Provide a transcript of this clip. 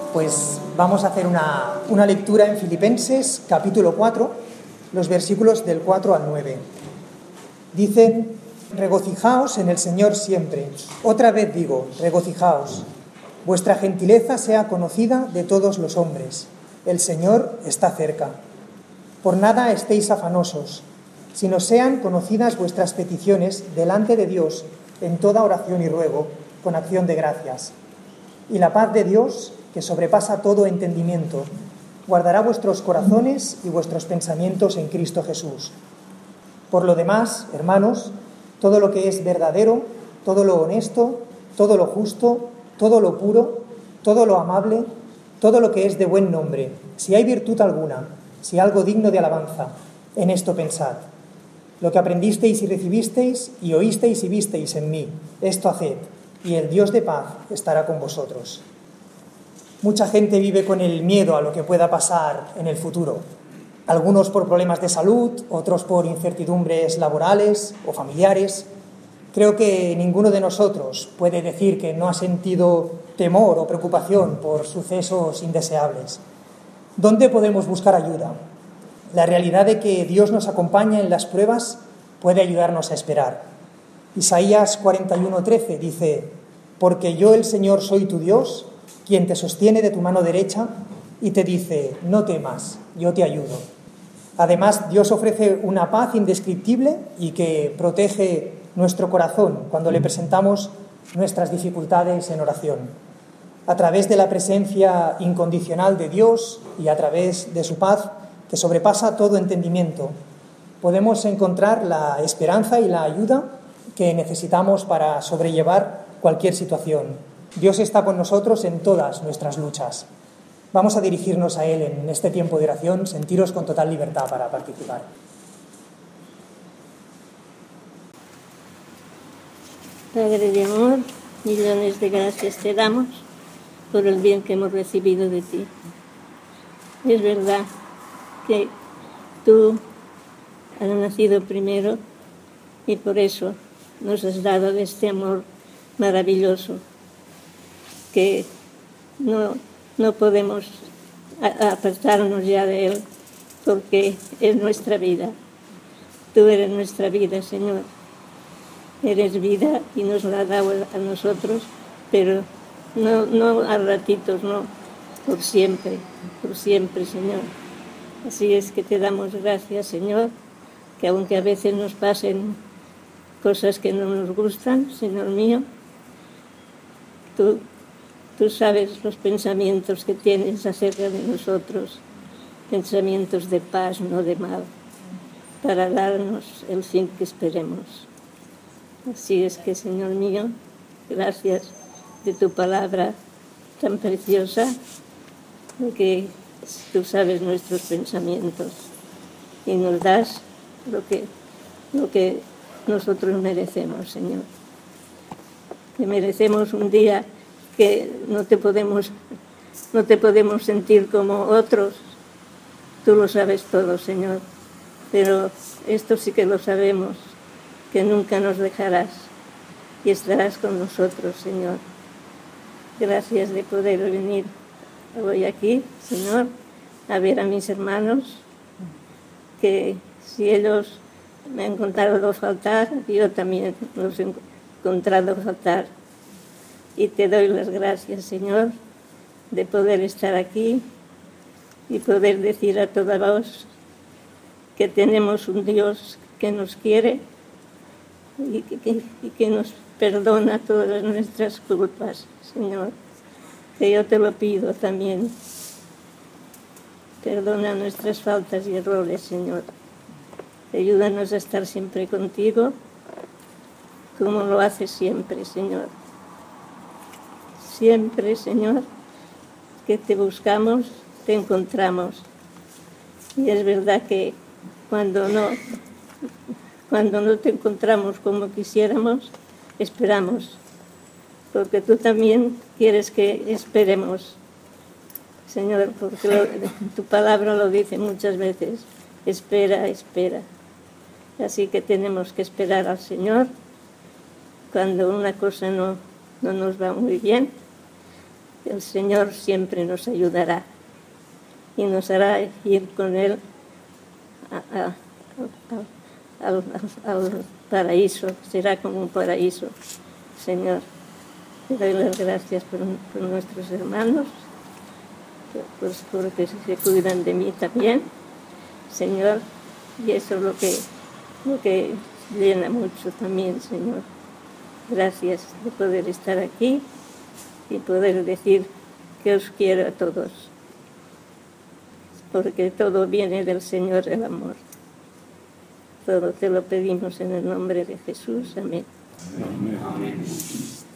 Pues vamos a hacer una lectura en Filipenses, capítulo 4, los versículos del 4 al 9. Dicen: regocijaos en el Señor siempre. Otra vez digo, regocijaos. Vuestra gentileza sea conocida de todos los hombres. El Señor está cerca. Por nada estéis afanosos, sino sean conocidas vuestras peticiones delante de Dios en toda oración y ruego, con acción de gracias. Y la paz de Dios, que sobrepasa todo entendimiento, guardará vuestros corazones y vuestros pensamientos en Cristo Jesús. Por lo demás, hermanos, todo lo que es verdadero, todo lo honesto, todo lo justo, todo lo puro, todo lo amable, todo lo que es de buen nombre, si hay virtud alguna, si algo digno de alabanza, en esto pensad. Lo que aprendisteis y recibisteis y oísteis y visteis en mí, esto haced, y el Dios de paz estará con vosotros. Mucha gente vive con el miedo a lo que pueda pasar en el futuro. Algunos por problemas de salud, otros por incertidumbres laborales o familiares. Creo que ninguno de nosotros puede decir que no ha sentido temor o preocupación por sucesos indeseables. ¿Dónde podemos buscar ayuda? La realidad de que Dios nos acompaña en las pruebas puede ayudarnos a esperar. Isaías 41:13 dice: porque yo, el Señor, soy tu Dios, quien te sostiene de tu mano derecha y te dice: no temas, yo te ayudo. Además, Dios ofrece una paz indescriptible y que protege nuestro corazón cuando le presentamos nuestras dificultades en oración. A través de la presencia incondicional de Dios y a través de su paz, que sobrepasa todo entendimiento, podemos encontrar la esperanza y la ayuda que necesitamos para sobrellevar cualquier situación. Dios está con nosotros en todas nuestras luchas. Vamos a dirigirnos a Él en este tiempo de oración. Sentiros con total libertad para participar. Padre de amor, millones de gracias te damos por el bien que hemos recibido de ti. Es verdad que tú has nacido primero y por eso nos has dado este amor maravilloso que no podemos apartarnos ya de él, porque es nuestra vida. Tú eres nuestra vida, Señor. Eres vida y nos la has dado a nosotros, pero no a ratitos, no, por siempre, Señor. Así es que te damos gracias, Señor, que aunque a veces nos pasen cosas que no nos gustan, Señor mío, tú sabes los pensamientos que tienes acerca de nosotros, pensamientos de paz, no de mal, para darnos el fin que esperemos. Así es que, Señor mío, gracias de tu palabra tan preciosa, porque tú sabes nuestros pensamientos y nos das lo que nosotros merecemos, Señor. Que merecemos un día que no te podemos sentir como otros. Tú lo sabes todo, Señor, pero esto sí que lo sabemos, que nunca nos dejarás y estarás con nosotros, Señor. Gracias de poder venir hoy aquí, Señor, a ver a mis hermanos, que si ellos me han encontrado faltar, yo también los he encontrado faltar. Y te doy las gracias, Señor, de poder estar aquí y poder decir a toda voz que tenemos un Dios que nos quiere y que nos perdona todas nuestras culpas, Señor. Que yo te lo pido también. Perdona nuestras faltas y errores, Señor. Ayúdanos a estar siempre contigo, como lo haces siempre, Señor. Siempre, Señor, que te buscamos, te encontramos. Y es verdad que cuando no te encontramos como quisiéramos, esperamos, porque tú también quieres que esperemos, Señor, porque tu palabra lo dice muchas veces: espera, espera. Así que tenemos que esperar al Señor cuando una cosa no nos va muy bien. el Señor siempre nos ayudará y nos hará ir con Él al paraíso. Será como un paraíso, Señor. Te doy las gracias por nuestros hermanos, pues porque se cuidan de mí también, Señor, y eso es lo que llena mucho también, Señor. Gracias de poder estar aquí y poder decir que os quiero a todos, porque todo viene del Señor, el amor. Todo te lo pedimos en el nombre de Jesús. Amén. Amén.